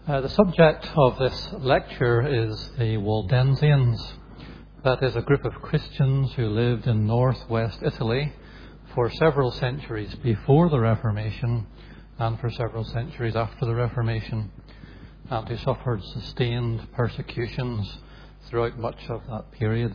The subject of this lecture is the Waldensians. That is a group of Christians who lived in northwest Italy for several centuries before the Reformation and for several centuries after the Reformation, and who suffered sustained persecutions throughout much of that period.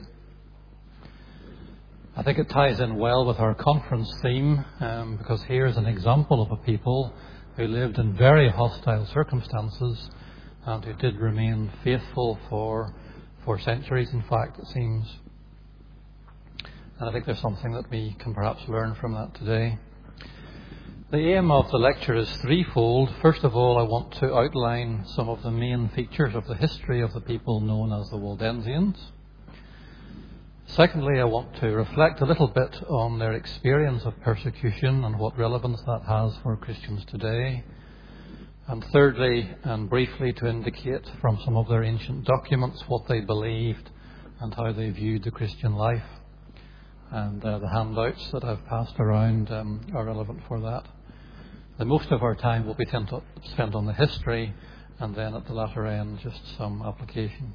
I think it ties in well with our conference theme, because here's an example of a people who lived in very hostile circumstances and who did remain faithful for centuries, in fact, it seems. And I think there's something that we can perhaps learn from that today. The aim of the lecture is threefold. First of all, I want to outline some of the main features of the history of the people known as the Waldensians. Secondly, I want to reflect a little bit on their experience of persecution and what relevance that has for Christians today. And thirdly, and briefly, to indicate from some of their ancient documents what they believed and how they viewed the Christian life. And the handouts that I've passed around are relevant for that. The most of our time will be spent on the history, and then at the latter end, just some application.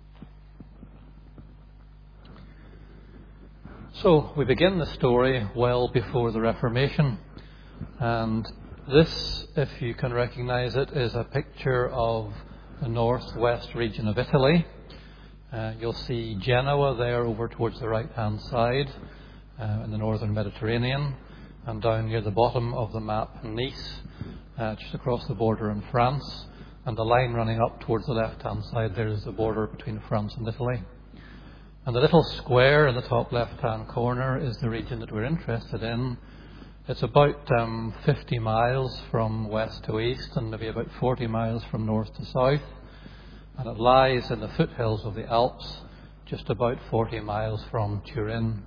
So we begin the story well before the Reformation, and this, if you can recognise it, is a picture of the northwest region of Italy. You'll see Genoa there over towards the right-hand side in the northern Mediterranean, and down near the bottom of the map Nice, just across the border in France, and the line running up towards the left-hand side there is the border between France and Italy. And the little square in the top left-hand corner is the region that we're interested in. It's about 50 miles from west to east and maybe about 40 miles from north to south. And it lies in the foothills of the Alps, just about 40 miles from Turin.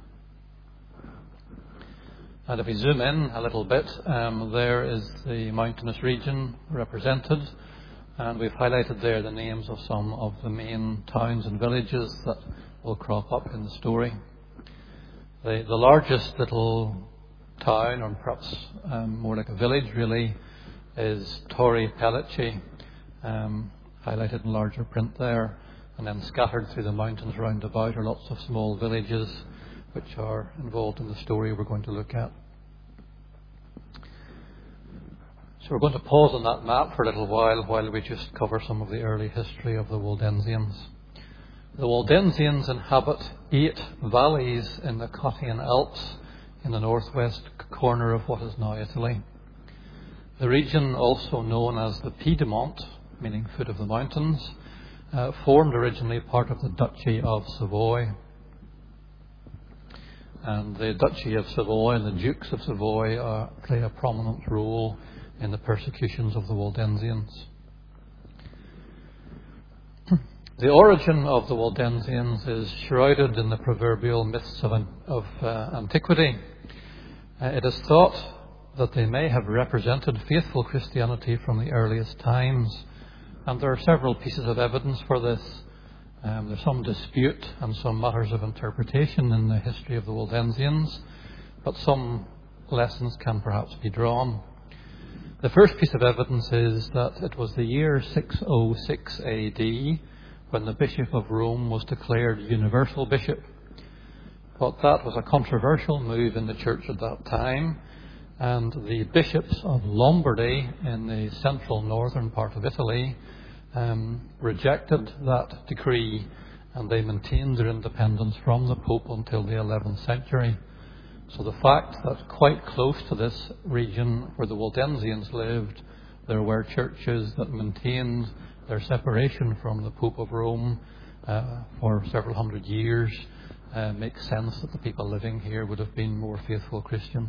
And if we zoom in a little bit, there is the mountainous region represented. And we've highlighted there the names of some of the main towns and villages that will crop up in the story. The largest little town, or perhaps more like a village really, is Torre Pellice, highlighted in larger print there, and then scattered through the mountains round about are lots of small villages which are involved in the story we're going to look at. So we're going to pause on that map for a little while we just cover some of the early history of the Waldensians. The Waldensians inhabit 8 valleys in the Cottian Alps in the northwest corner of what is now Italy. The region, also known as the Piedmont, meaning foot of the mountains, formed originally part of the Duchy of Savoy. And the Duchy of Savoy and the Dukes of Savoy play a prominent role in the persecutions of the Waldensians. The origin of the Waldensians is shrouded in the proverbial myths of antiquity. It is thought that they may have represented faithful Christianity from the earliest times, and there are several pieces of evidence for this. There's some dispute and some matters of interpretation in the history of the Waldensians, but some lessons can perhaps be drawn. The first piece of evidence is that it was the year 606 AD when the Bishop of Rome was declared universal bishop. But that was a controversial move in the church at that time, and the bishops of Lombardy in the central northern part of Italy rejected that decree, and they maintained their independence from the Pope until the 11th century. So the fact that quite close to this region where the Waldensians lived, there were churches that maintained their separation from the Pope of Rome for several hundred years, makes sense that the people living here would have been more faithful Christians.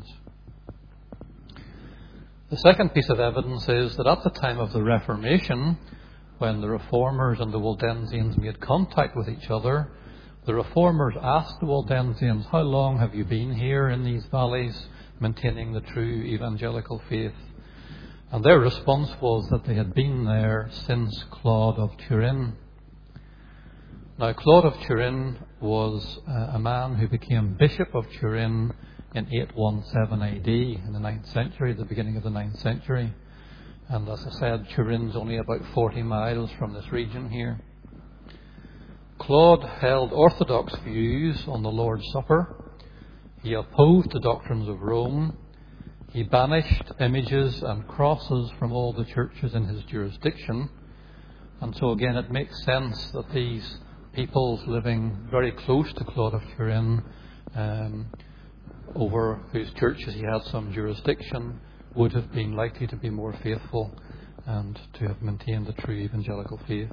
The second piece of evidence is that at the time of the Reformation, when the Reformers and the Waldensians made contact with each other, the Reformers asked the Waldensians, "How long have you been here in these valleys, maintaining the true evangelical faith?" And their response was that they had been there since Claude of Turin. Now, Claude of Turin was a man who became Bishop of Turin in 817 AD, in the 9th century, the beginning of the 9th century. And as I said, Turin's only about 40 miles from this region here. Claude held orthodox views on the Lord's Supper. He opposed the doctrines of Rome. He banished images and crosses from all the churches in his jurisdiction. And so again, it makes sense that these peoples living very close to Claude of Turin, over whose churches he had some jurisdiction, would have been likely to be more faithful and to have maintained the true evangelical faith.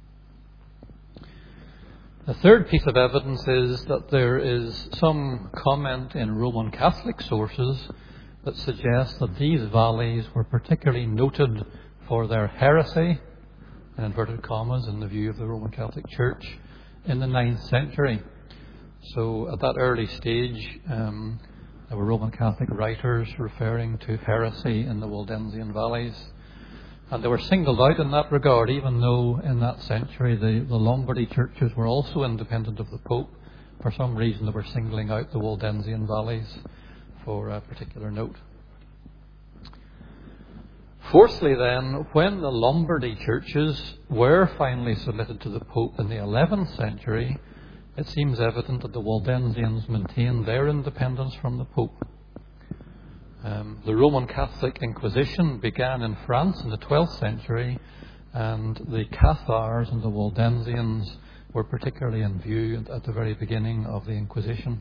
The third piece of evidence is that there is some comment in Roman Catholic sources that suggests that these valleys were particularly noted for their heresy, in inverted commas, in the view of the Roman Catholic Church, in the 9th century. So at that early stage, there were Roman Catholic writers referring to heresy in the Waldensian valleys. And they were singled out in that regard, even though in that century the Lombardy churches were also independent of the Pope. For some reason, they were singling out the Waldensian valleys for a particular note. Fourthly, then, when the Lombardy churches were finally submitted to the Pope in the 11th century, it seems evident that the Waldensians maintained their independence from the Pope. The Roman Catholic Inquisition began in France in the 12th century, and the Cathars and the Waldensians were particularly in view at the very beginning of the Inquisition.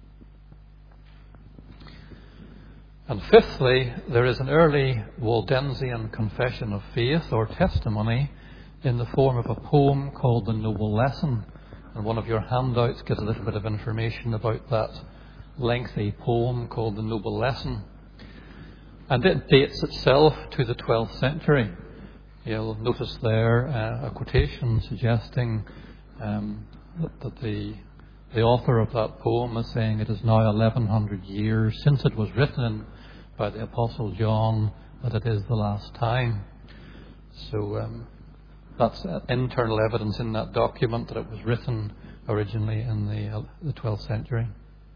And fifthly, there is an early Waldensian confession of faith or testimony in the form of a poem called the Noble Lesson. And one of your handouts gives a little bit of information about that lengthy poem called the Noble Lesson. And it dates itself to the 12th century. You'll notice there a quotation suggesting that the author of that poem is saying it is now 1100 years since it was written by the Apostle John that it is the last time. So that's internal evidence in that document that it was written originally in the 12th century.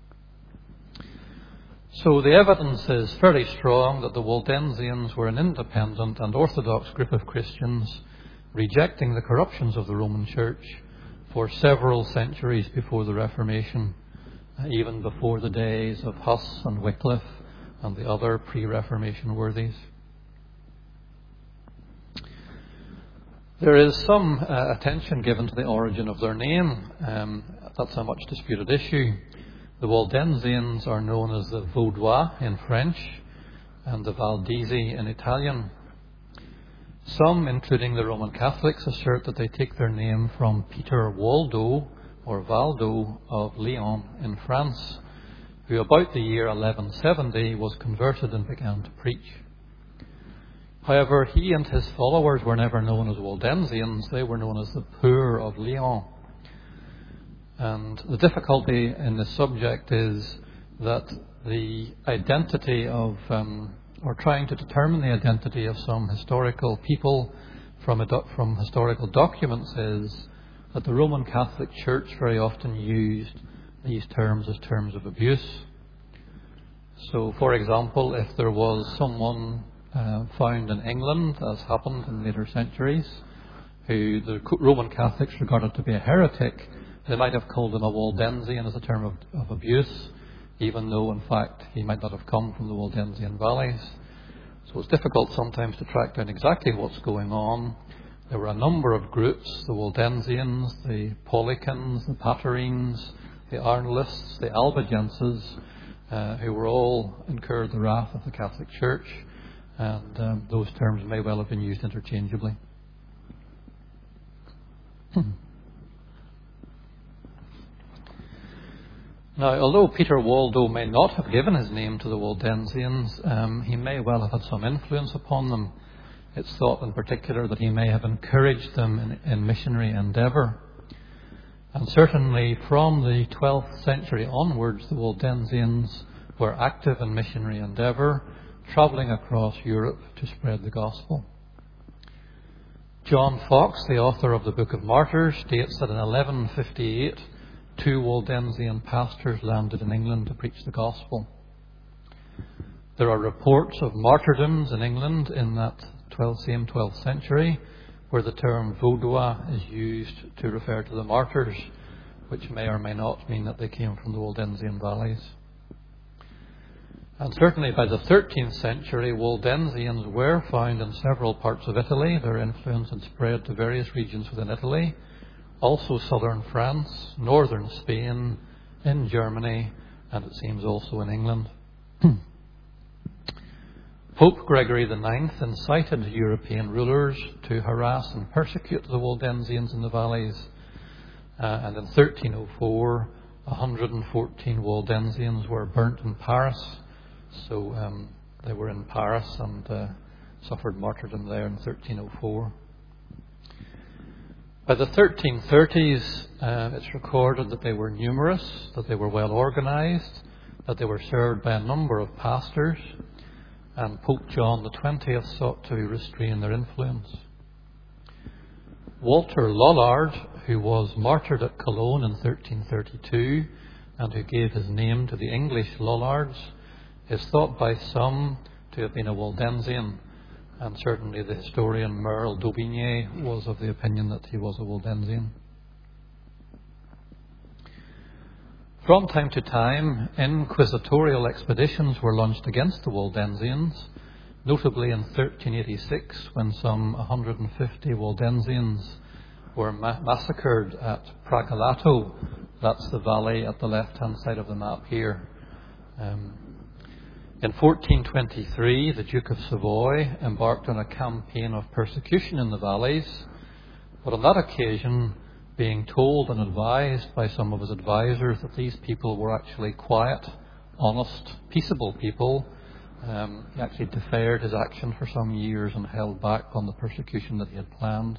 So the evidence is fairly strong that the Waldensians were an independent and orthodox group of Christians rejecting the corruptions of the Roman Church for several centuries before the Reformation, even before the days of Huss and Wycliffe and the other pre-Reformation worthies. There is some attention given to the origin of their name. That's a much disputed issue. The Waldensians are known as the Vaudois in French and the Valdesi in Italian. Some, including the Roman Catholics, assert that they take their name from Peter Waldo or Valdo of Lyon in France, who about the year 1170 was converted and began to preach. However, he and his followers were never known as Waldensians. They were known as the Poor of Lyon. And the difficulty in this subject is that the identity of, or trying to determine the identity of some historical people from historical documents is that the Roman Catholic Church very often used these terms as terms of abuse. So, for example, if there was someone found in England, as happened in later centuries, who the Roman Catholics regarded to be a heretic, they might have called him a Waldensian as a term of abuse, even though, in fact, he might not have come from the Waldensian valleys. So it's difficult sometimes to track down exactly what's going on. There were a number of groups, the Waldensians, the Paulicans, the Patarines, the Arnolists, the Albigenses, who were all incurred the wrath of the Catholic Church, and those terms may well have been used interchangeably. Now, although Peter Waldo may not have given his name to the Waldensians, he may well have had some influence upon them. It's thought in particular that he may have encouraged them in missionary endeavour. And certainly from the 12th century onwards, the Waldensians were active in missionary endeavour, travelling across Europe to spread the gospel. John Foxe, the author of the Book of Martyrs, states that in 1158, 2 Waldensian pastors landed in England to preach the gospel. There are reports of martyrdoms in England in that 12th century, where the term Vaudois is used to refer to the martyrs, which may or may not mean that they came from the Waldensian valleys. And certainly by the 13th century, Waldensians were found in several parts of Italy. Their influence had spread to various regions within Italy, also southern France, northern Spain, in Germany, and it seems also in England. Pope Gregory IX incited European rulers to harass and persecute the Waldensians in the valleys. And in 1304, 114 Waldensians were burnt in Paris. So they were in Paris and suffered martyrdom there in 1304. By the 1330s, it's recorded that they were numerous, that they were well organized, that they were served by a number of pastors, and Pope John XX sought to restrain their influence. Walter Lollard, who was martyred at Cologne in 1332 and who gave his name to the English Lollards, is thought by some to have been a Waldensian, and certainly the historian Merle d'Aubigné was of the opinion that he was a Waldensian. From time to time, inquisitorial expeditions were launched against the Waldensians, notably in 1386 when some 150 Waldensians were massacred at Pragalato. That's the valley at the left-hand side of the map here. In 1423, the Duke of Savoy embarked on a campaign of persecution in the valleys, but on that occasion, being told and advised by some of his advisors that these people were actually quiet, honest, peaceable people, he actually deferred his action for some years and held back on the persecution that he had planned.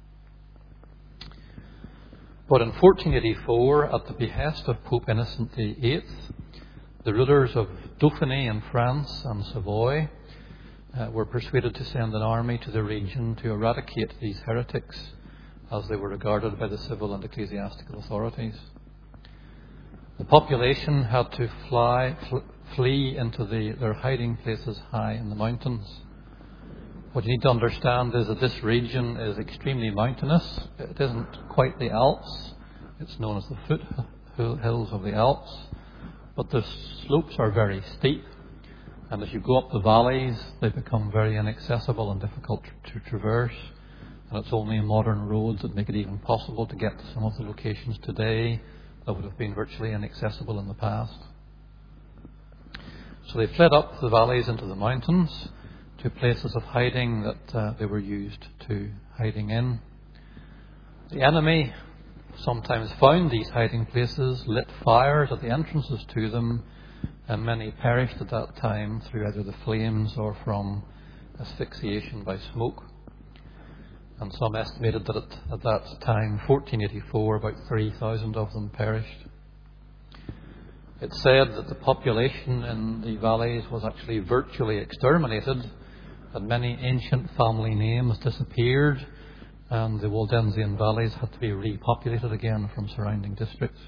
But in 1484, at the behest of Pope Innocent VIII, the rulers of Dauphiny in France and Savoy were persuaded to send an army to the region to eradicate these heretics, as they were regarded by the civil and ecclesiastical authorities. The population had to flee into their hiding places high in the mountains. What you need to understand is that this region is extremely mountainous. It isn't quite the Alps. It's known as the foothills of the Alps. But the slopes are very steep, and as you go up the valleys, they become very inaccessible and difficult to traverse. And it's only modern roads that make it even possible to get to some of the locations today that would have been virtually inaccessible in the past. So they fled up the valleys into the mountains to places of hiding that they were used to hiding in. The enemy sometimes found these hiding places, lit fires at the entrances to them, and many perished at that time through either the flames or from asphyxiation by smoke. And some estimated that at that time, 1484, about 3,000 of them perished. It's said that the population in the valleys was actually virtually exterminated, that many ancient family names disappeared, and the Waldensian valleys had to be repopulated again from surrounding districts.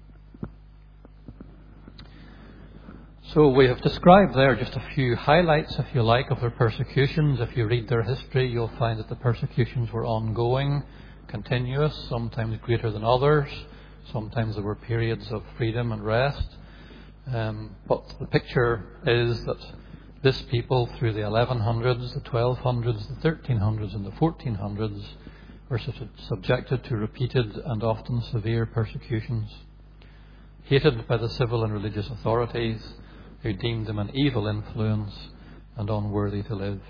So we have described there just a few highlights, if you like, of their persecutions. If you read their history, you'll find that the persecutions were ongoing, continuous, sometimes greater than others. Sometimes there were periods of freedom and rest. But the picture is that this people, through the 1100s, the 1200s, the 1300s and the 1400s, were subjected to repeated and often severe persecutions, hated by the civil and religious authorities, who deemed them an evil influence and unworthy to live.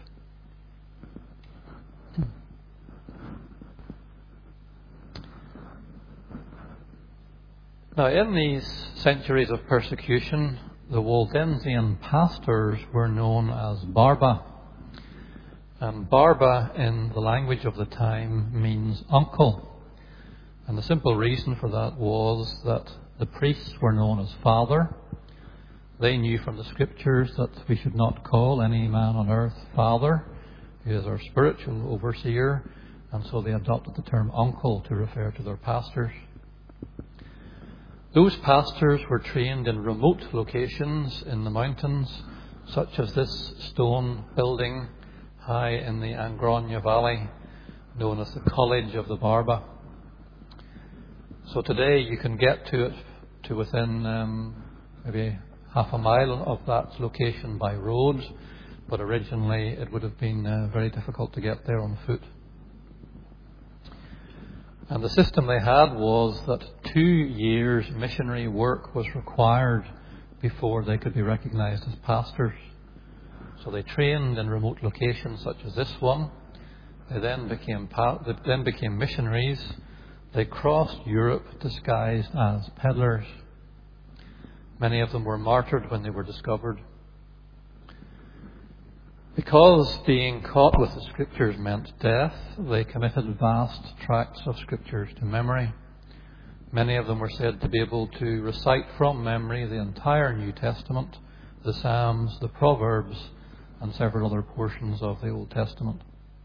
Now, in these centuries of persecution, the Waldensian pastors were known as Barba. And Barba, in the language of the time, means uncle. And the simple reason for that was that the priests were known as father. They knew from the scriptures that we should not call any man on earth father, who is our spiritual overseer, and so they adopted the term uncle to refer to their pastors. Those pastors were trained in remote locations in the mountains, such as this stone building high in the Angronia Valley, known as the College of the Barba. So today you can get to it to within maybe half a mile of that location by road, but originally it would have been very difficult to get there on foot. And the system they had was that 2 years missionary work was required before they could be recognized as pastors. So they trained in remote locations such as this one. They then became missionaries. They crossed Europe disguised as peddlers. Many of them were martyred when they were discovered. Because being caught with the Scriptures meant death, they committed vast tracts of Scriptures to memory. Many of them were said to be able to recite from memory the entire New Testament, the Psalms, the Proverbs, and several other portions of the Old Testament.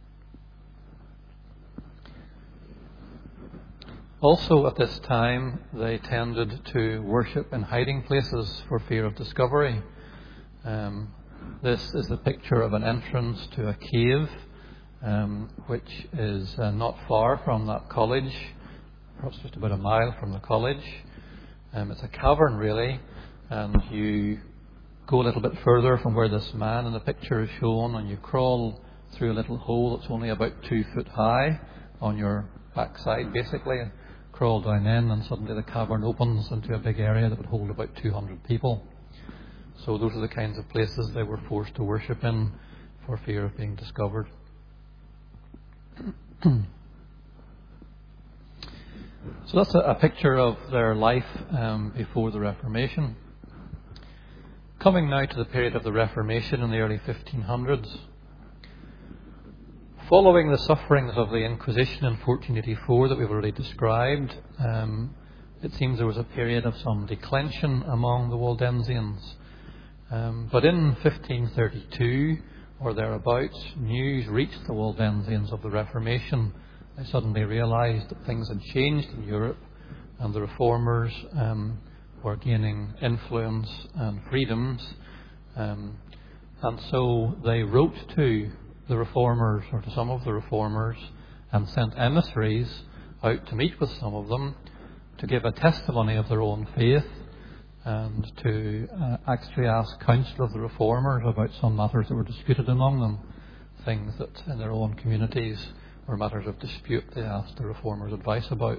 Also at this time, they tended to worship in hiding places for fear of discovery. This is a picture of an entrance to a cave, which is not far from that college, perhaps just about a mile from the college. It's a cavern, really, and you go a little bit further from where this man in the picture is shown, and you crawl through a little hole that's only about 2 foot high on your backside, basically. Crawl down in, and suddenly the cavern opens into a big area that would hold about 200 people. So those are the kinds of places they were forced to worship in for fear of being discovered. So that's a picture of their life before the Reformation. Coming now to the period of the Reformation in the early 1500s. Following the sufferings of the Inquisition in 1484 that we've already described, it seems there was a period of some declension among the Waldensians. But in 1532 or thereabouts, news reached the Waldensians of the Reformation. They suddenly realized that things had changed in Europe and the reformers were gaining influence and freedoms. And so they wrote to the reformers, or to some of the reformers, and sent emissaries out to meet with some of them to give a testimony of their own faith and to actually ask counsel of the reformers about some matters that were disputed among them, things that in their own communities were matters of dispute they asked the reformers' advice about.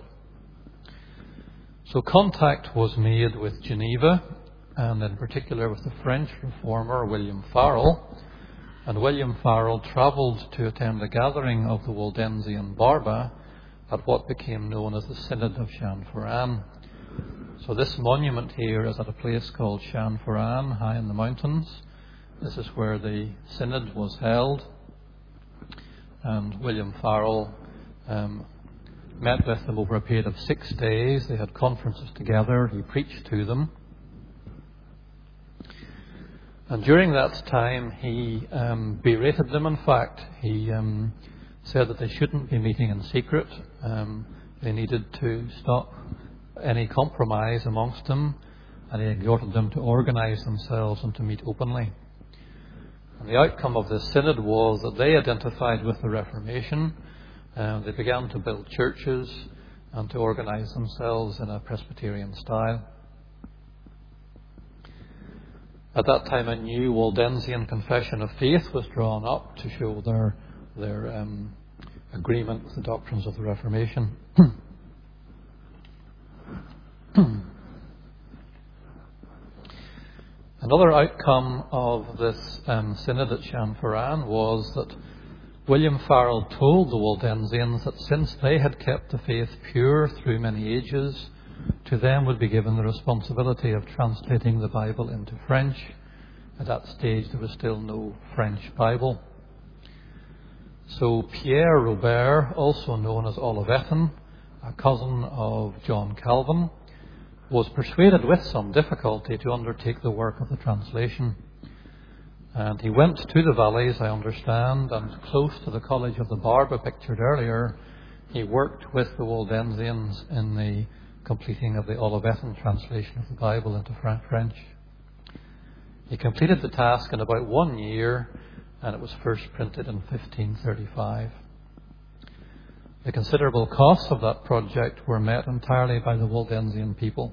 So contact was made with Geneva, and in particular with the French reformer William Farel. And William Farel travelled to attend a gathering of the Waldensian Barba at what became known as the Synod of Shanforan. So this monument here is at a place called Shanforan, high in the mountains. This is where the Synod was held. And William Farel met with them over a period of 6 days. They had conferences together. He preached to them. And during that time, he berated them, in fact. He said that they shouldn't be meeting in secret. They needed to stop any compromise amongst them, and he exhorted them to organize themselves and to meet openly. And the outcome of this synod was that they identified with the Reformation. They began to build churches and to organize themselves in a Presbyterian style. At that time, a new Waldensian Confession of Faith was drawn up to show their agreement with the doctrines of the Reformation. Another outcome of this synod at Shanforan was that William Farel told the Waldensians that since they had kept the faith pure through many ages, to them would be given the responsibility of translating the Bible into French. At that stage, there was still no French Bible. So Pierre Robert, also known as Olivetan, a cousin of John Calvin, was persuaded with some difficulty to undertake the work of the translation. And he went to the valleys, I understand, and close to the College of the Barba pictured earlier, he worked with the Waldensians in the completing of the Olivetan translation of the Bible into French. He completed the task in about 1 year, and it was first printed in 1535. The considerable costs of that project were met entirely by the Waldensian people.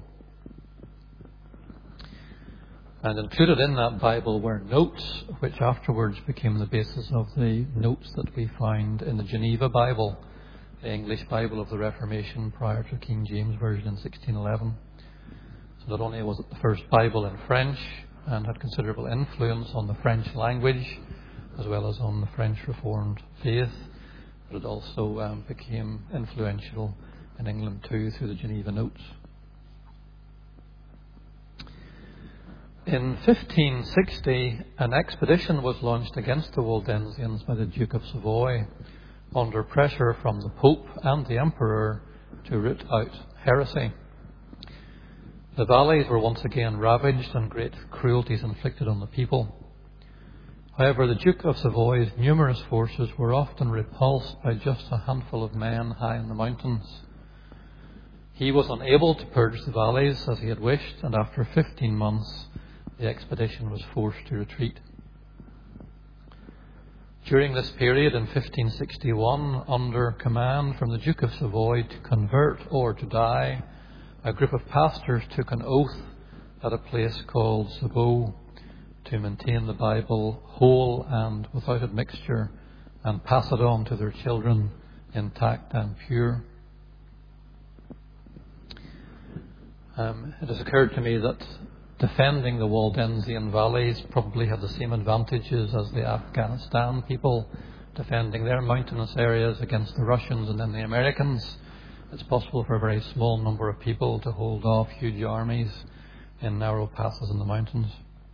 And included in that Bible were notes, which afterwards became the basis of the notes that we find in the Geneva Bible, the English Bible of the Reformation prior to King James Version in 1611. So not only was it the first Bible in French and had considerable influence on the French language as well as on the French Reformed faith, but it also became influential in England too through the Geneva Notes. In 1560, an expedition was launched against the Waldensians by the Duke of Savoy under pressure from the Pope and the Emperor to root out heresy. The valleys were once again ravaged and great cruelties inflicted on the people. However, the Duke of Savoy's numerous forces were often repulsed by just a handful of men high in the mountains. He was unable to purge the valleys as he had wished, and after 15 months, the expedition was forced to retreat. During this period in 1561, under command from the Duke of Savoy to convert or to die, a group of pastors took an oath at a place called Sabot to maintain the Bible whole and without admixture and pass it on to their children intact and pure. It has occurred to me that defending the Waldensian valleys probably had the same advantages as the Afghanistan people defending their mountainous areas against the Russians and then the Americans. It's possible for a very small number of people to hold off huge armies in narrow passes in the mountains.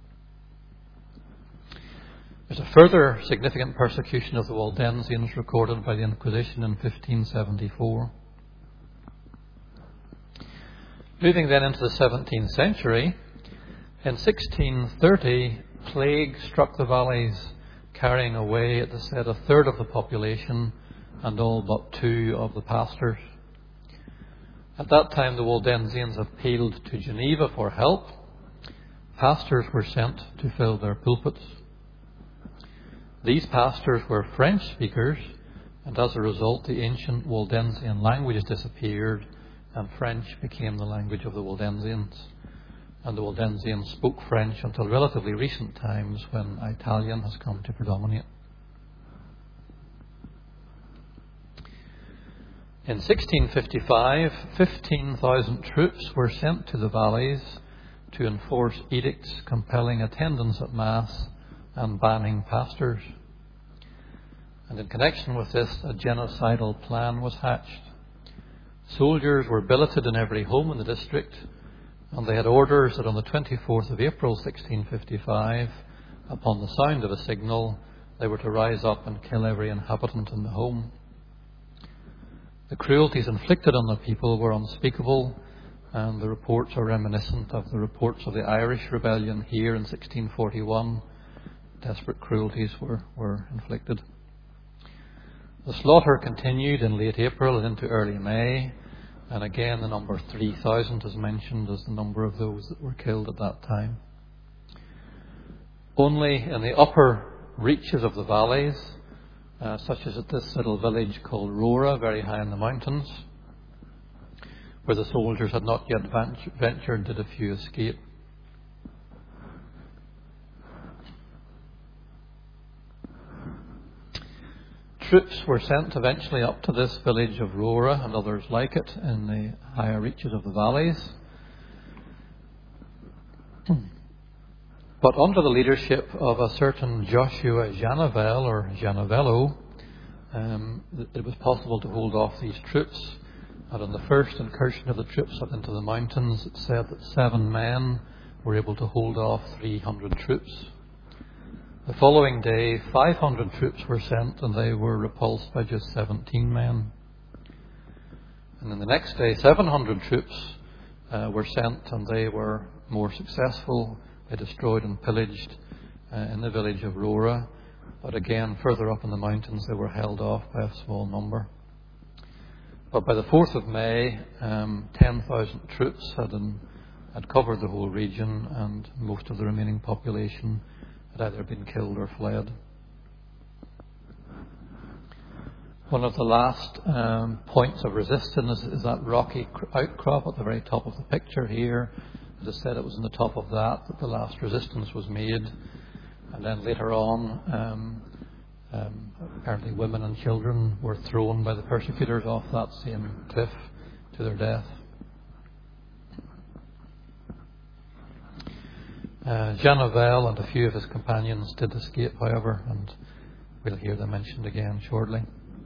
There's a further significant persecution of the Waldensians recorded by the Inquisition in 1574. Moving then into the 17th century, in 1630, plague struck the valleys, carrying away, it is said, a third of the population and all but 2 of the pastors. At that time, the Waldensians appealed to Geneva for help. Pastors were sent to fill their pulpits. These pastors were French speakers, and as a result, the ancient Waldensian language disappeared, and French became the language of the Waldensians. And the Waldensians spoke French until relatively recent times when Italian has come to predominate. In 1655, 15,000 troops were sent to the valleys to enforce edicts compelling attendance at Mass and banning pastors. And in connection with this, a genocidal plan was hatched. Soldiers were billeted in every home in the district, and they had orders that on the 24th of April 1655, upon the sound of a signal, they were to rise up and kill every inhabitant in the home. The cruelties inflicted on the people were unspeakable, and the reports are reminiscent of the reports of the Irish rebellion here in 1641. Desperate cruelties were inflicted. The slaughter continued in late April and into early May, and again the number 3,000 is mentioned as the number of those that were killed at that time. Only in the upper reaches of the valleys, such as at this little village called Rora, very high in the mountains, where the soldiers had not yet ventured, did a few escape. Troops were sent eventually up to this village of Rora and others like it in the higher reaches of the valleys. But under the leadership of a certain Joshua Janavel or Janavello, it was possible to hold off these troops. And on the first incursion of the troops up into the mountains, it said that 7 men were able to hold off 300 troops. The following day, 500 troops were sent, and they were repulsed by just 17 men. And then the next day, 700 troops were sent, and they were more successful. They destroyed and pillaged in the village of Rora. But again, further up in the mountains, they were held off by a small number. But by the 4th of May, 10,000 troops had covered the whole region, and most of the remaining population had either been killed or fled. One of the last points of resistance is that rocky outcrop at the very top of the picture here. As I said, it was on the top of that the last resistance was made. And then later on, apparently women and children were thrown by the persecutors off that same cliff to their death. Jean Nouvel and a few of his companions did escape, however, and we'll hear them mentioned again shortly.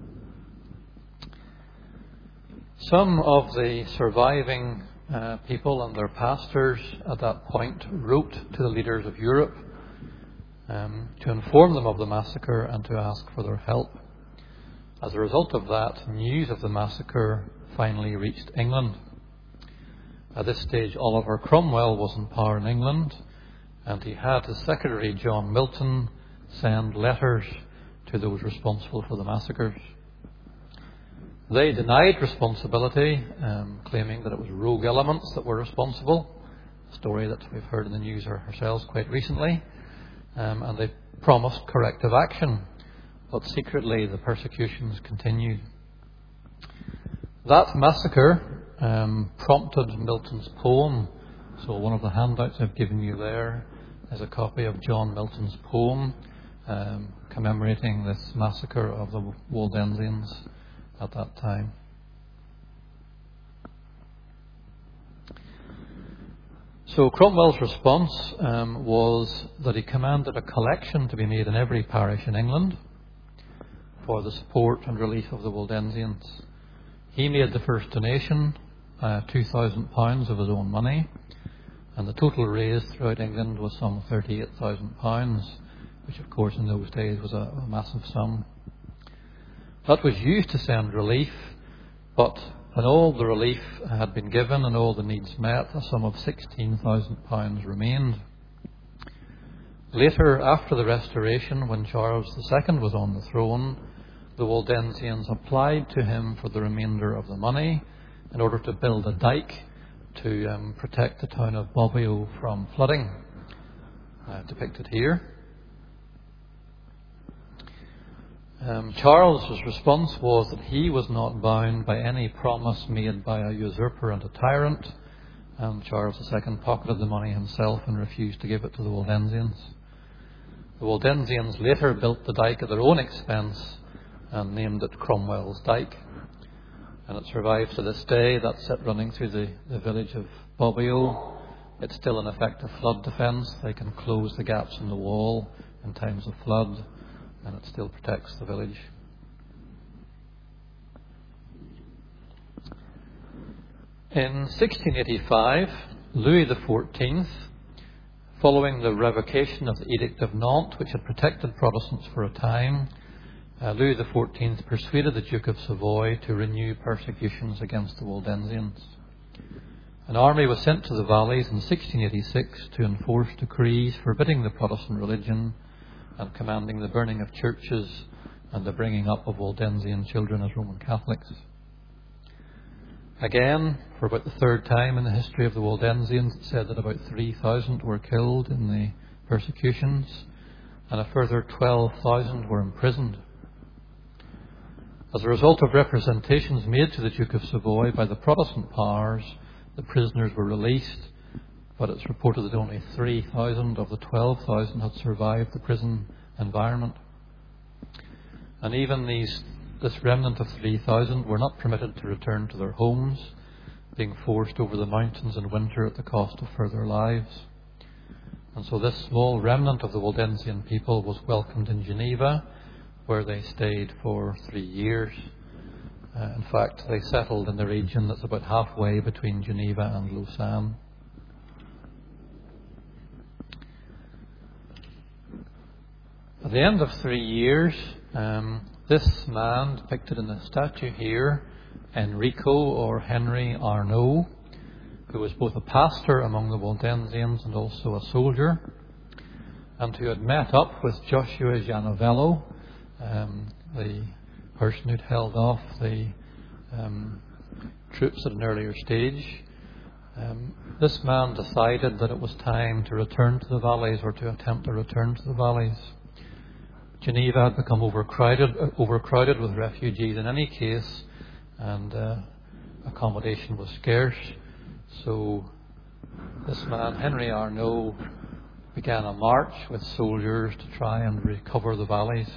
Some of the surviving people and their pastors at that point wrote to the leaders of Europe to inform them of the massacre and to ask for their help. As a result of that, news of the massacre finally reached England. At this stage, Oliver Cromwell was in power in England, and he had his secretary, John Milton, send letters to those responsible for the massacres. They denied responsibility, claiming that it was rogue elements that were responsible, a story that we've heard in the news ourselves quite recently, and they promised corrective action, but secretly the persecutions continued. That massacre prompted Milton's poem. So one of the handouts I've given you there is a copy of John Milton's poem commemorating this massacre of the Waldensians at that time. So Cromwell's response was that he commanded a collection to be made in every parish in England for the support and relief of the Waldensians. He made the first donation, £2,000 of his own money, and the total raised throughout England was some £38,000, which of course in those days was a massive sum. That was used to send relief, but when all the relief had been given and all the needs met, a sum of £16,000 remained. Later, after the Restoration, when Charles II was on the throne, the Waldensians applied to him for the remainder of the money in order to build a dyke to protect the town of Bobbio from flooding, depicted here. Charles's response was that he was not bound by any promise made by a usurper and a tyrant, and Charles II pocketed the money himself and refused to give it to the Waldensians. The Waldensians later built the dyke at their own expense and named it Cromwell's Dyke, and it survives to this day. That's it running through the village of Bobbio. It's still an effective flood defence. They can close the gaps in the wall in times of flood, and it still protects the village. In 1685, Louis XIV, following the revocation of the Edict of Nantes, which had protected Protestants for a time, Louis XIV persuaded the Duke of Savoy to renew persecutions against the Waldensians. An army was sent to the valleys in 1686 to enforce decrees forbidding the Protestant religion and commanding the burning of churches and the bringing up of Waldensian children as Roman Catholics. Again, for about the third time in the history of the Waldensians, it said that about 3,000 were killed in the persecutions, and a further 12,000 were imprisoned. As a result of representations made to the Duke of Savoy by the Protestant powers, the prisoners were released, but it's reported that only 3,000 of the 12,000 had survived the prison environment. And even this remnant of 3,000 were not permitted to return to their homes, being forced over the mountains in winter at the cost of further lives. And so this small remnant of the Waldensian people was welcomed in Geneva, where they stayed for 3 years. In fact, they settled in the region that's about halfway between Geneva and Lausanne. At the end of 3 years, this man, depicted in the statue here, Enrico or Henry Arnaud, who was both a pastor among the Waldensians and also a soldier, and who had met up with Joshua Gianovello, the person who'd held off the troops at an earlier stage. This man decided that it was time to return to the valleys, or to attempt a return to the valleys. Geneva had become overcrowded with refugees in any case, and accommodation was scarce. So this man, Henry Arnault, began a march with soldiers to try and recover the valleys.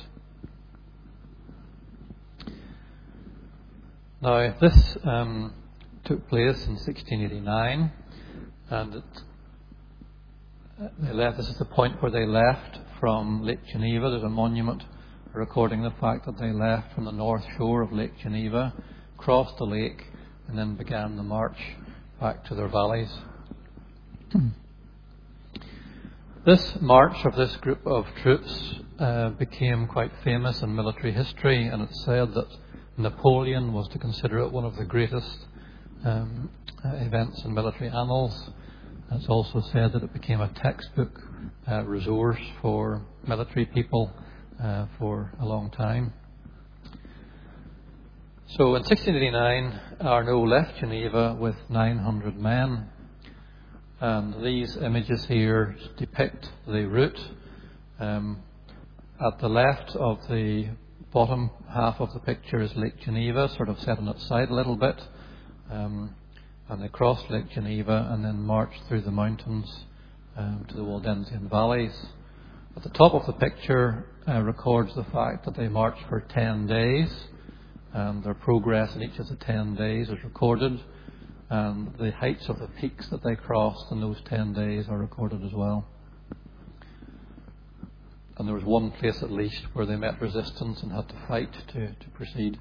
Now, this took place in 1689, and they left. This is the point where they left from Lake Geneva. There's a monument recording the fact that they left from the north shore of Lake Geneva, crossed the lake, and then began the march back to their valleys. This march of this group of troops became quite famous in military history, and it's said that Napoleon was to consider it one of the greatest events in military annals. It's also said that it became a textbook resource for military people for a long time. So in 1689, Arnault left Geneva with 900 men. And these images here depict the route. At the left of the bottom half of the picture is Lake Geneva, sort of set on its side a little bit. And they crossed Lake Geneva and then marched through the mountains to the Waldensian valleys. At the top of the picture records the fact that they marched for 10 days, and their progress in each of the 10 days is recorded, and the heights of the peaks that they crossed in those 10 days are recorded as well. And there was one place at least where they met resistance and had to fight to proceed.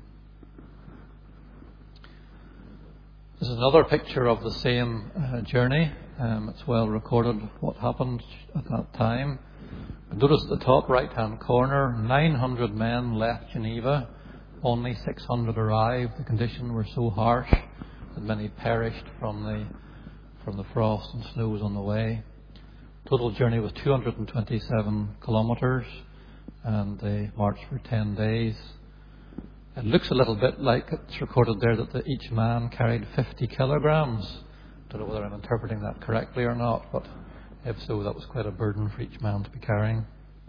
This is another picture of the same journey. It's well recorded what happened at that time. Notice at the top right-hand corner, 900 men left Geneva. Only 600 arrived. The conditions were so harsh that many perished from the frost and snows on the way. Total journey was 227 kilometres, and they marched for 10 days. It looks a little bit like it's recorded there that each man carried 50 kilograms. Don't know whether I'm interpreting that correctly or not, but if so, that was quite a burden for each man to be carrying.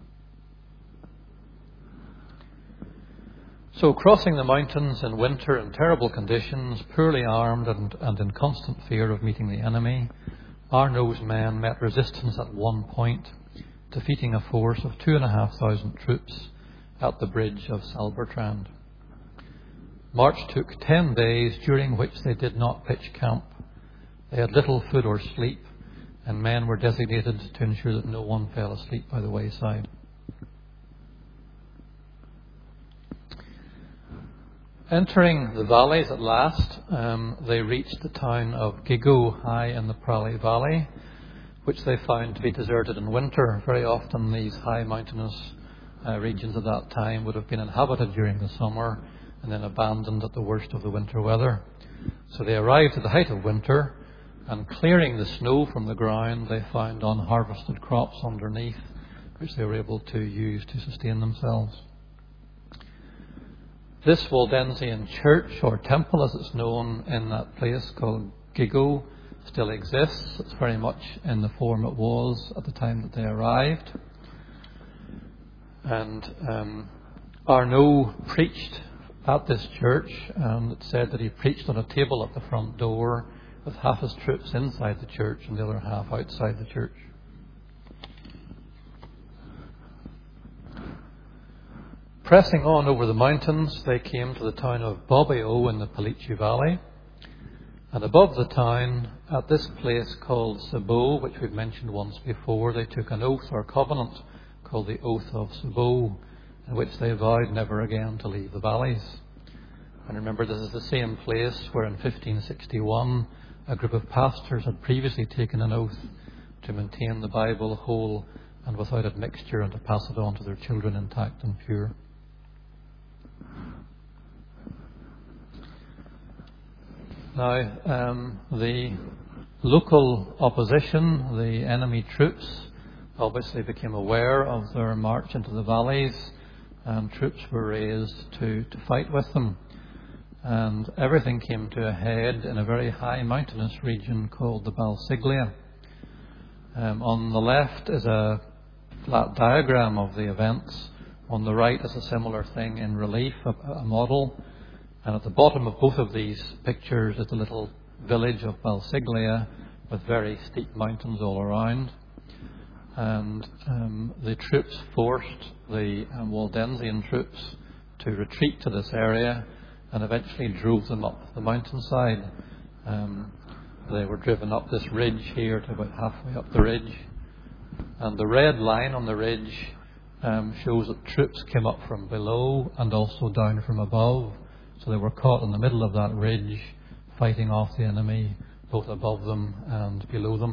So crossing the mountains in winter in terrible conditions, poorly armed and in constant fear of meeting the enemy, Arnault's men met resistance at one point, defeating a force of 2,500 troops at the bridge of Salbertrand. March took 10 days, during which they did not pitch camp. They had little food or sleep, and men were designated to ensure that no one fell asleep by the wayside. Entering the valleys at last, they reached the town of Gigot, high in the Pralay Valley, which they found to be deserted in winter. Very often these high mountainous regions at that time would have been inhabited during the summer and then abandoned at the worst of the winter weather. So they arrived at the height of winter, and clearing the snow from the ground, they found unharvested crops underneath, which they were able to use to sustain themselves. This Waldensian church, or temple as it's known in that place called Gigot, still exists. It's very much in the form it was at the time that they arrived. And Arnault preached at this church, and it said that he preached on a table at the front door with half his troops inside the church and the other half outside the church. Pressing on over the mountains, they came to the town of Bobbio in the Palichi Valley. And above the town, at this place called Cibot, which we've mentioned once before, they took an oath or covenant called the Oath of Cibot, in which they vowed never again to leave the valleys. And remember, this is the same place where in 1561 a group of pastors had previously taken an oath to maintain the Bible whole and without admixture, and to pass it on to their children intact and pure. Now, the local opposition, the enemy troops, obviously became aware of their march into the valleys, and troops were raised to fight with them. And everything came to a head in a very high mountainous region called the Balsiglia. On the left is a flat diagram of the events On the right is a similar thing in relief, a model. And at the bottom of both of these pictures is the little village of Balsiglia with very steep mountains all around. And the troops forced the Waldensian troops to retreat to this area and eventually drove them up the mountainside. They were driven up this ridge here to about halfway up the ridge. And the red line on the ridge shows that troops came up from below and also down from above. So they were caught in the middle of that ridge, fighting off the enemy, both above them and below them.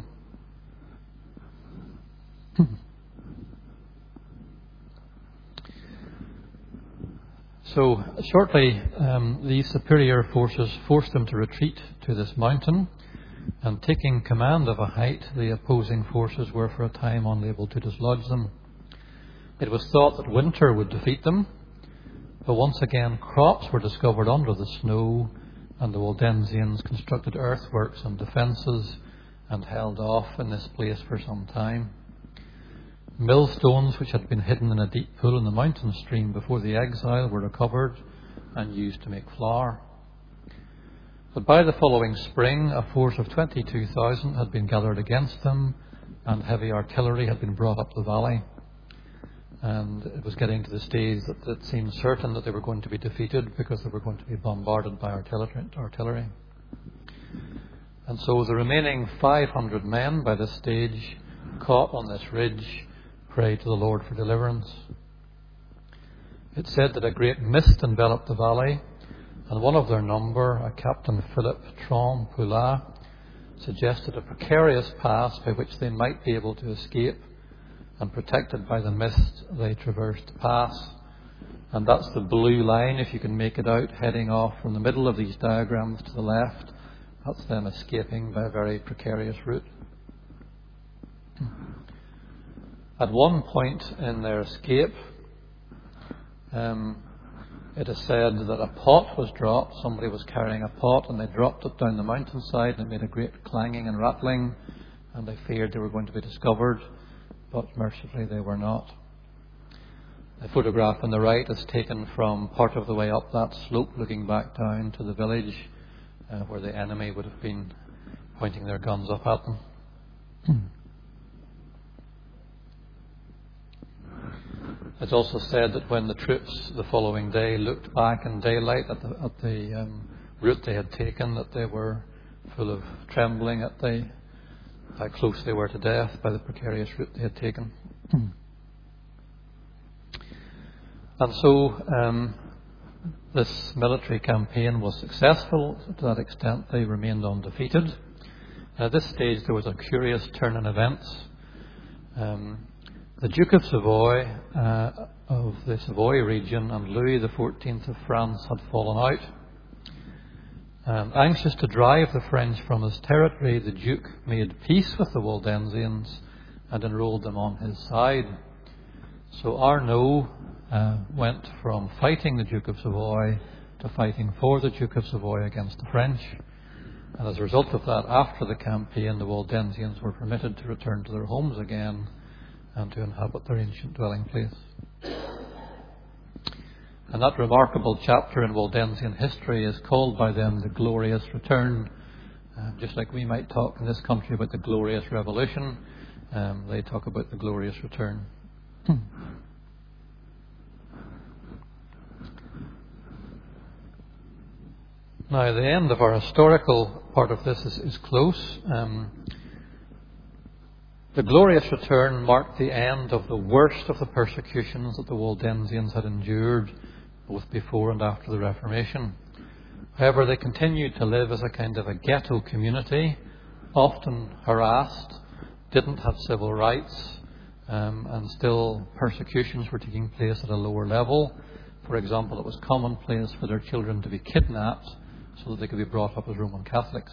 So shortly, these superior forces forced them to retreat to this mountain, and taking command of a height, the opposing forces were for a time unable to dislodge them. It was thought that winter would defeat them, but once again crops were discovered under the snow, and the Waldensians constructed earthworks and defences and held off in this place for some time. Millstones which had been hidden in a deep pool in the mountain stream before the exile were recovered and used to make flour. But by the following spring, a force of 22,000 had been gathered against them, and heavy artillery had been brought up the valley. And it was getting to the stage that it seemed certain that they were going to be defeated because they were going to be bombarded by artillery. And so the remaining 500 men by this stage, caught on this ridge, prayed to the Lord for deliverance. It said that a great mist enveloped the valley, and one of their number, a Captain Philip Trompe-Poulat, suggested a precarious pass by which they might be able to escape, and protected by the mist they traversed the pass. And that's the blue line, if you can make it out, heading off from the middle of these diagrams to the left. That's them escaping by a very precarious route. At one point in their escape, it is said that a pot was dropped. Somebody was carrying a pot and they dropped it down the mountainside, and it made a great clanging and rattling, and they feared they were going to be discovered, but mercifully they were not. The photograph on the right is taken from part of the way up that slope, looking back down to the village where the enemy would have been pointing their guns up at them. It's also said that when the troops the following day looked back in daylight at the route they had taken, that they were full of trembling at how close they were to death by the precarious route they had taken. And so this military campaign was successful. To that extent, they remained undefeated. At this stage, there was a curious turn in events. The Duke of Savoy, of the Savoy region, and Louis XIV of France had fallen out. Anxious to drive the French from his territory, the Duke made peace with the Waldensians and enrolled them on his side. So Arnaud went from fighting the Duke of Savoy to fighting for the Duke of Savoy against the French. And as a result of that, after the campaign, the Waldensians were permitted to return to their homes again and to inhabit their ancient dwelling place. And that remarkable chapter in Waldensian history is called by them the Glorious Return. Just like we might talk in this country about the Glorious Revolution, they talk about the Glorious Return. Now, the end of our historical part of this is close. The Glorious Return marked the end of the worst of the persecutions that the Waldensians had endured, both before and after the Reformation. However, they continued to live as a kind of a ghetto community, often harassed, didn't have civil rights, and still persecutions were taking place at a lower level. For example, it was commonplace for their children to be kidnapped so that they could be brought up as Roman Catholics.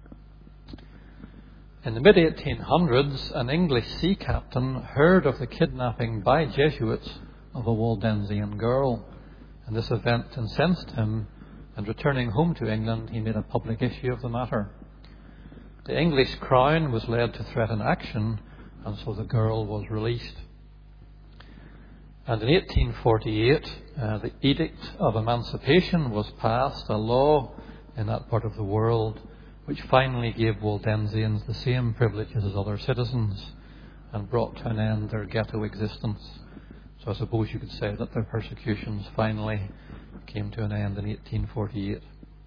In the mid-1800s, an English sea captain heard of the kidnapping by Jesuits of a Waldensian girl, and this event incensed him, and returning home to England, he made a public issue of the matter. The English crown was led to threaten action, and so the girl was released. And in 1848, the Edict of Emancipation was passed, a law in that part of the world, which finally gave Waldensians the same privileges as other citizens and brought to an end their ghetto existence. So I suppose you could say that their persecutions finally came to an end in 1848.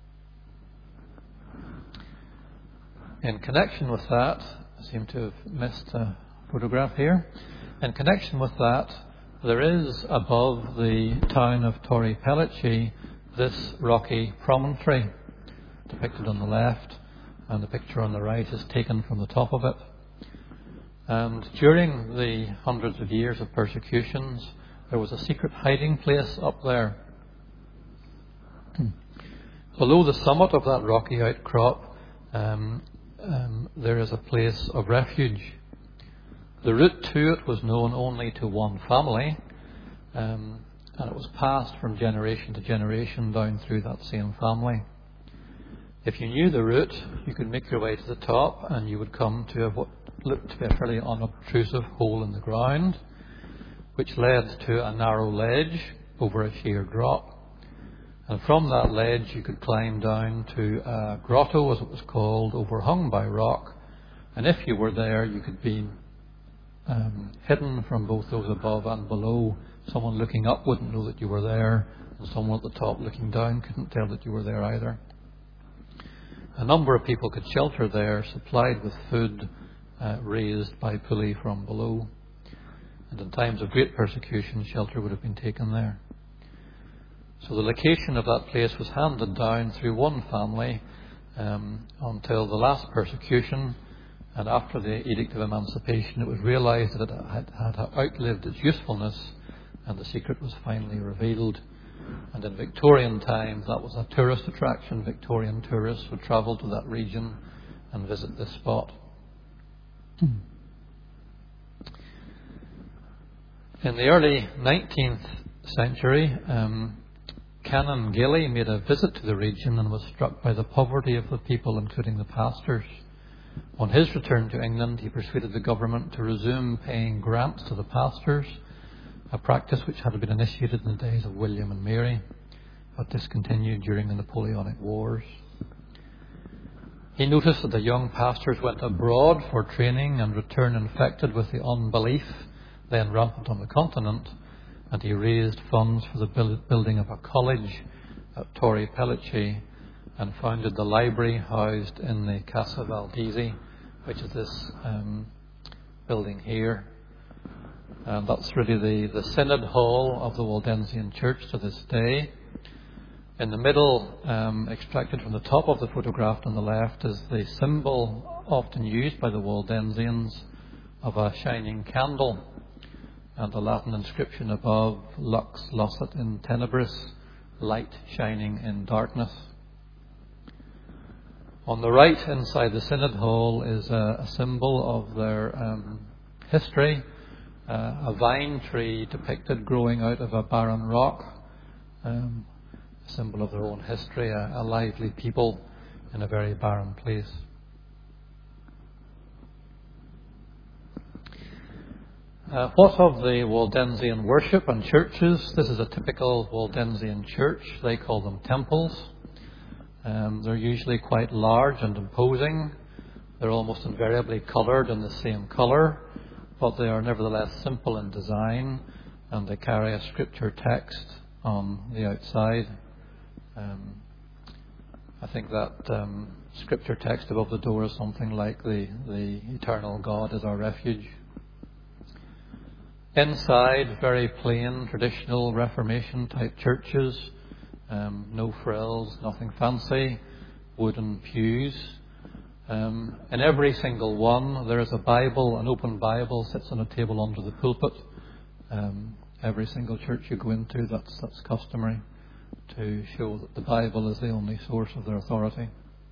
In connection with that, I seem to have missed a photograph here. In connection with that, there is above the town of Torre Pellicci this rocky promontory depicted on the left, and the picture on the right is taken from the top of it. And during the hundreds of years of persecutions, there was a secret hiding place up there. Below the summit of that rocky outcrop, there is a place of refuge. The route to it was known only to one family, and it was passed from generation to generation down through that same family. If you knew the route, you could make your way to the top and you would come to what looked to be a fairly unobtrusive hole in the ground, which led to a narrow ledge over a sheer drop. And from that ledge you could climb down to a grotto, as it was called, overhung by rock. And if you were there, you could be hidden from both those above and below. Someone looking up wouldn't know that you were there, and someone at the top looking down couldn't tell that you were there either. A number of people could shelter there, supplied with food raised by pulley from below. And in times of great persecution, shelter would have been taken there. So the location of that place was handed down through one family until the last persecution, and after the Edict of Emancipation it was realised that it had outlived its usefulness, and the secret was finally revealed. And in Victorian times that was a tourist attraction. Victorian tourists would travel to that region and visit this spot. In the early 19th century, Canon Gilly made a visit to the region and was struck by the poverty of the people, including the pastors. On his return to England, he persuaded the government to resume paying grants to the pastors, a practice which had been initiated in the days of William and Mary, but discontinued during the Napoleonic Wars. He noticed that the young pastors went abroad for training and returned infected with the unbelief then rampant on the continent, and he raised funds for the building of a college at Torre Pellicci and founded the library housed in the Casa Valdese, which is this building here. And that's really the Synod Hall of the Waldensian Church to this day. In the middle, extracted from the top of the photograph on the left, is the symbol often used by the Waldensians of a shining candle, and the Latin inscription above, Lux lucet in tenebris, light shining in darkness. On the right, inside the Synod Hall, is a symbol of their history, a vine tree depicted growing out of a barren rock, a symbol of their own history, a lively people in a very barren place. What of the Waldensian worship and churches? This is a typical Waldensian church. They call them temples. They're usually quite large and imposing. They're almost invariably coloured in the same colour, but they are nevertheless simple in design, and they carry a scripture text on the outside. I think that scripture text above the door is something like the eternal God is our refuge. Inside, very plain, traditional Reformation type churches, no frills, nothing fancy, wooden pews. In every single one there is a Bible, an open Bible sits on a table under the pulpit. Every single church you go into, that's customary to show that the Bible is the only source of their authority.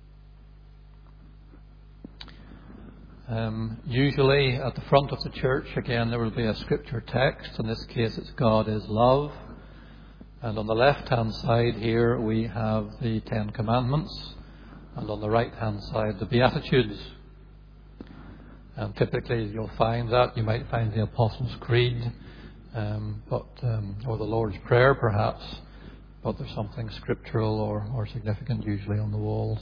Usually at the front of the church, again, there will be a scripture text. In this case, it's God is love. And on the left-hand side here, we have the Ten Commandments. And on the right-hand side, the Beatitudes. And typically, you'll find that. You might find the Apostles' Creed or the Lord's Prayer perhaps, but there's something scriptural or significant usually on the walls.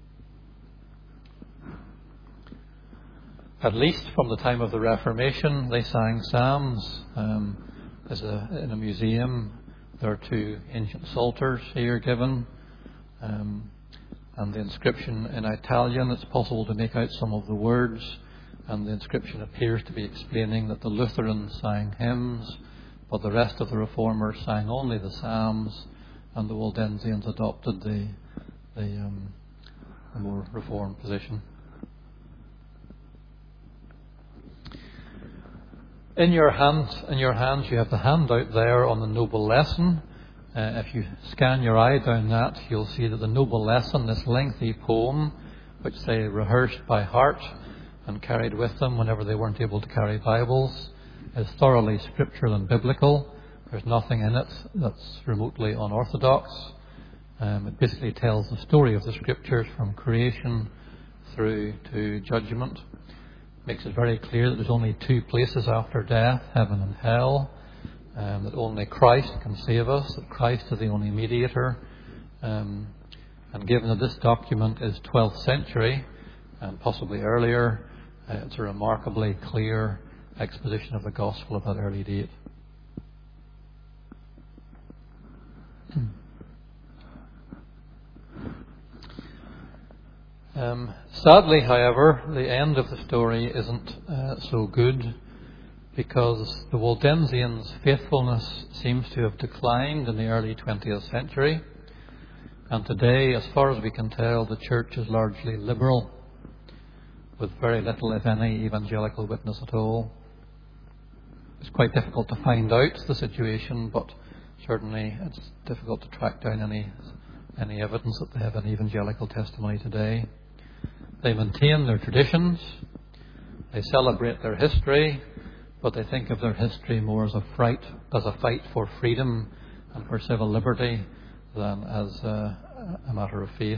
At least from the time of the Reformation, they sang psalms. In a museum, there are 2 ancient psalters here given, and the inscription in Italian, it's possible to make out some of the words, and the inscription appears to be explaining that the Lutherans sang hymns, but the rest of the Reformers sang only the psalms, and the Waldensians adopted the more Reformed position. In your hands, you have the handout there on the Noble Lesson. If you scan your eye down that, you'll see that the Noble Lesson, this lengthy poem, which they rehearsed by heart and carried with them whenever they weren't able to carry Bibles, is thoroughly scriptural and biblical. There's nothing in it that's remotely unorthodox. It basically tells the story of the Scriptures from creation through to judgment. Makes it very clear that there's only 2 places after death, heaven and hell, that only Christ can save us, that Christ is the only mediator. And given that this document is 12th century, and possibly earlier, it's a remarkably clear exposition of the gospel of that early date. Sadly, however, the end of the story isn't so good, because the Waldensians' faithfulness seems to have declined in the early 20th century, and today, as far as we can tell, the church is largely liberal, with very little, if any, evangelical witness at all. It's quite difficult to find out the situation, but certainly it's difficult to track down any evidence that they have an evangelical testimony today. They maintain their traditions, they celebrate their history, but they think of their history more as a fight for freedom and for civil liberty than as a matter of faith.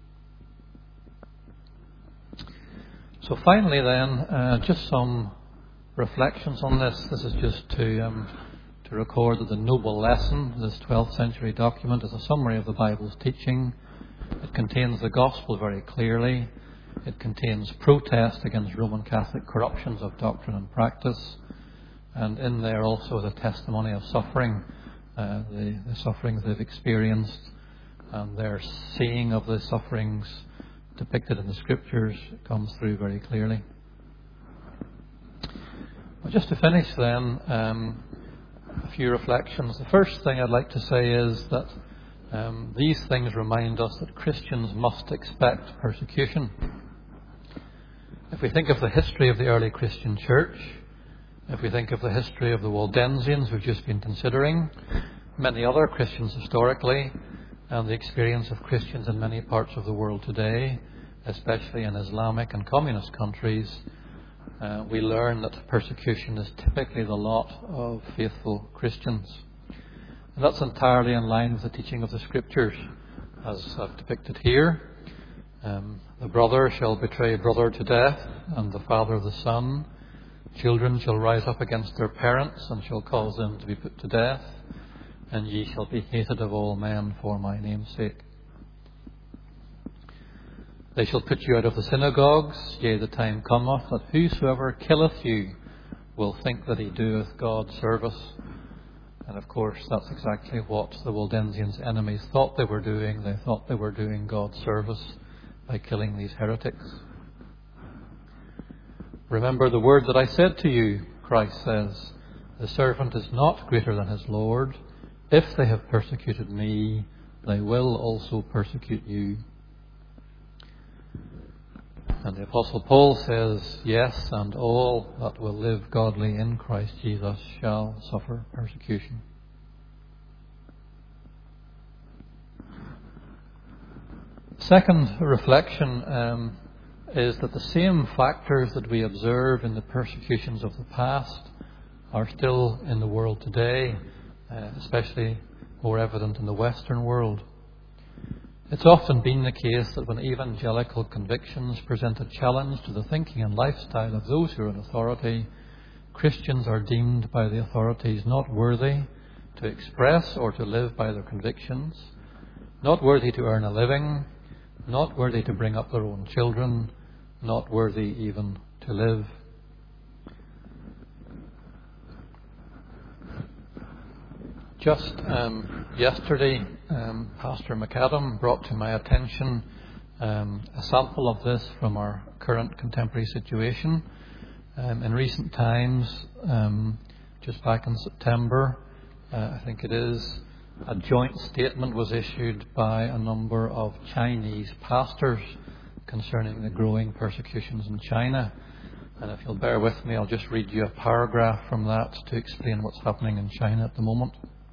So finally then, just some reflections on this. This is just to record that the Noble Lesson, this 12th century document, is a summary of the Bible's teaching. It contains the gospel very clearly. It contains protest against Roman Catholic corruptions of doctrine and practice. And in there also is a testimony of suffering, the sufferings they've experienced, and their seeing of the sufferings depicted in the Scriptures comes through very clearly. Well, just to finish then, a few reflections. The first thing I'd like to say is that these things remind us that Christians must expect persecution. If we think of the history of the early Christian church, if we think of the history of the Waldensians we've just been considering, many other Christians historically, and the experience of Christians in many parts of the world today, especially in Islamic and communist countries, we learn that persecution is typically the lot of faithful Christians. And that's entirely in line with the teaching of the Scriptures, as I've depicted here. The brother shall betray brother to death, and the father the son. Children shall rise up against their parents, and shall cause them to be put to death. And ye shall be hated of all men for my name's sake. They shall put you out of the synagogues. Yea, the time cometh that whosoever killeth you will think that he doeth God service. And of course, that's exactly what the Waldensians' enemies thought they were doing. They thought they were doing God service by killing these heretics. Remember the word that I said to you, Christ says, the servant is not greater than his Lord. If they have persecuted me, they will also persecute you. And the Apostle Paul says, yes, and all that will live godly in Christ Jesus shall suffer persecution. Second reflection is that the same factors that we observe in the persecutions of the past are still in the world today, especially more evident in the Western world. It's often been the case that when evangelical convictions present a challenge to the thinking and lifestyle of those who are in authority, Christians are deemed by the authorities not worthy to express or to live by their convictions, not worthy to earn a living, not worthy to bring up their own children, not worthy even to live. Just yesterday, Pastor McAdam brought to my attention a sample of this from our current contemporary situation. In recent times, just back in September, I think it is, a joint statement was issued by a number of Chinese pastors concerning the growing persecutions in China. And if you'll bear with me, I'll just read you a paragraph from that to explain what's happening in China at the moment.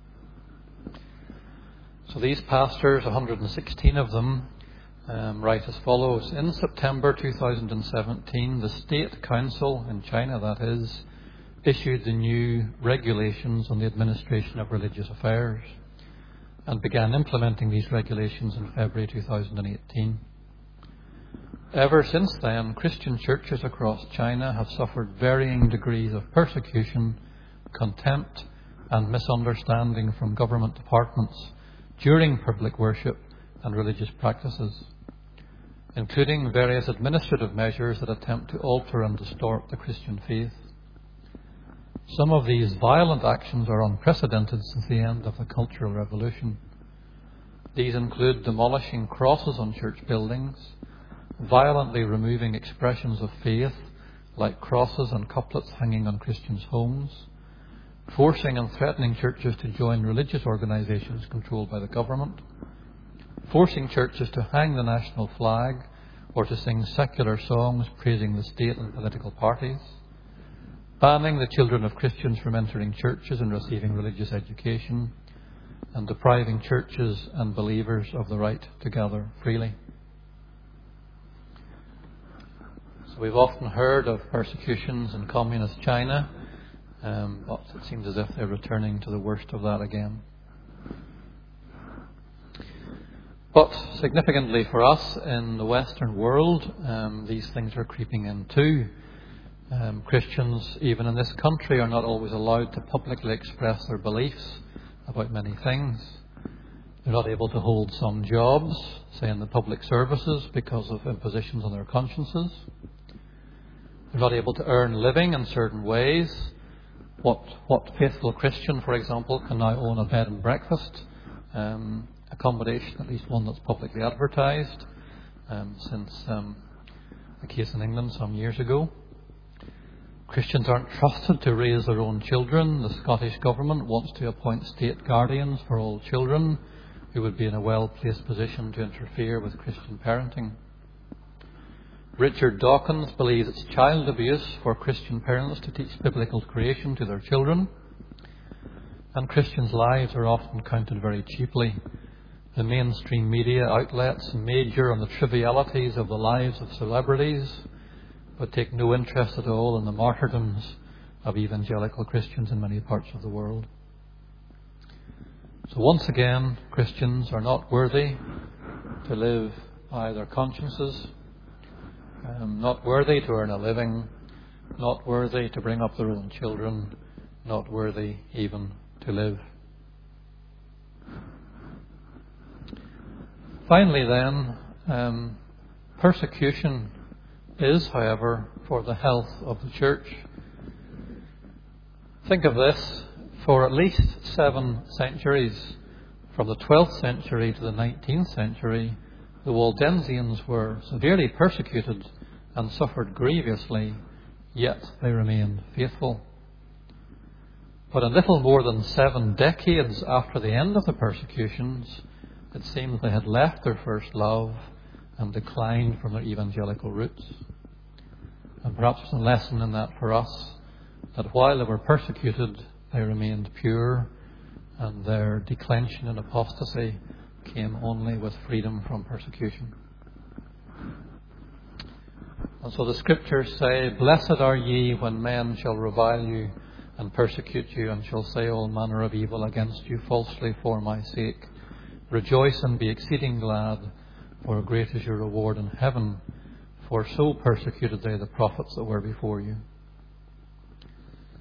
So these pastors, 116 of them, write as follows. In September 2017, the State Council in China, that is, issued the new regulations on the administration of religious affairs and began implementing these regulations in February 2018. Ever since then, Christian churches across China have suffered varying degrees of persecution, contempt, and misunderstanding from government departments during public worship and religious practices, including various administrative measures that attempt to alter and distort the Christian faith. Some of these violent actions are unprecedented since the end of the Cultural Revolution. These include demolishing crosses on church buildings, violently removing expressions of faith like crosses and couplets hanging on Christians' homes, forcing and threatening churches to join religious organisations controlled by the government, forcing churches to hang the national flag or to sing secular songs praising the state and political parties, banning the children of Christians from entering churches and receiving religious education, and depriving churches and believers of the right to gather freely. So we've often heard of persecutions in communist China, but it seems as if they're returning to the worst of that again. But significantly for us in the Western world, these things are creeping in too. Christians, even in this country, are not always allowed to publicly express their beliefs about many things. They're not able to hold some jobs, say in the public services, because of impositions on their consciences. They're not able to earn a living in certain ways. What faithful Christian, for example, can now own a bed and breakfast accommodation, at least one that's publicly advertised, since a case in England some years ago. Christians aren't trusted to raise their own children. The Scottish Government wants to appoint state guardians for all children who would be in a well-placed position to interfere with Christian parenting. Richard Dawkins believes it's child abuse for Christian parents to teach biblical creation to their children. And Christians' lives are often counted very cheaply. The mainstream media outlets major on the trivialities of the lives of celebrities, but take no interest at all in the martyrdoms of evangelical Christians in many parts of the world. So once again, Christians are not worthy to live by their consciences, not worthy to earn a living, not worthy to bring up their own children, not worthy even to live. Finally then, persecution is, however, for the health of the church. Think of this. For at least 7 centuries, from the 12th century to the 19th century, the Waldensians were severely persecuted and suffered grievously, yet they remained faithful. But a little more than 7 decades after the end of the persecutions, it seems they had left their first love and declined from their evangelical roots. And perhaps there's a lesson in that for us, that while they were persecuted, they remained pure, and their declension in apostasy came only with freedom from persecution. And so the scriptures say, "Blessed are ye when men shall revile you and persecute you, and shall say all manner of evil against you falsely for my sake. Rejoice and be exceeding glad, for great is your reward in heaven, for so persecuted they the prophets that were before you."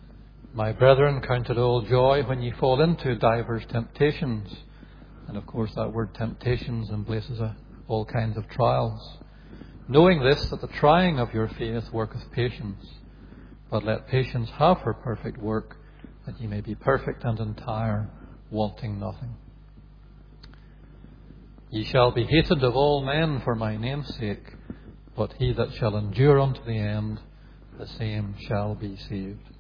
My brethren, count it all joy when ye fall into divers temptations. And of course that word temptations embraces all kinds of trials. Knowing this, that the trying of your faith worketh patience. But let patience have her perfect work, that ye may be perfect and entire, wanting nothing. Ye shall be hated of all men for my name's sake, but he that shall endure unto the end, the same shall be saved.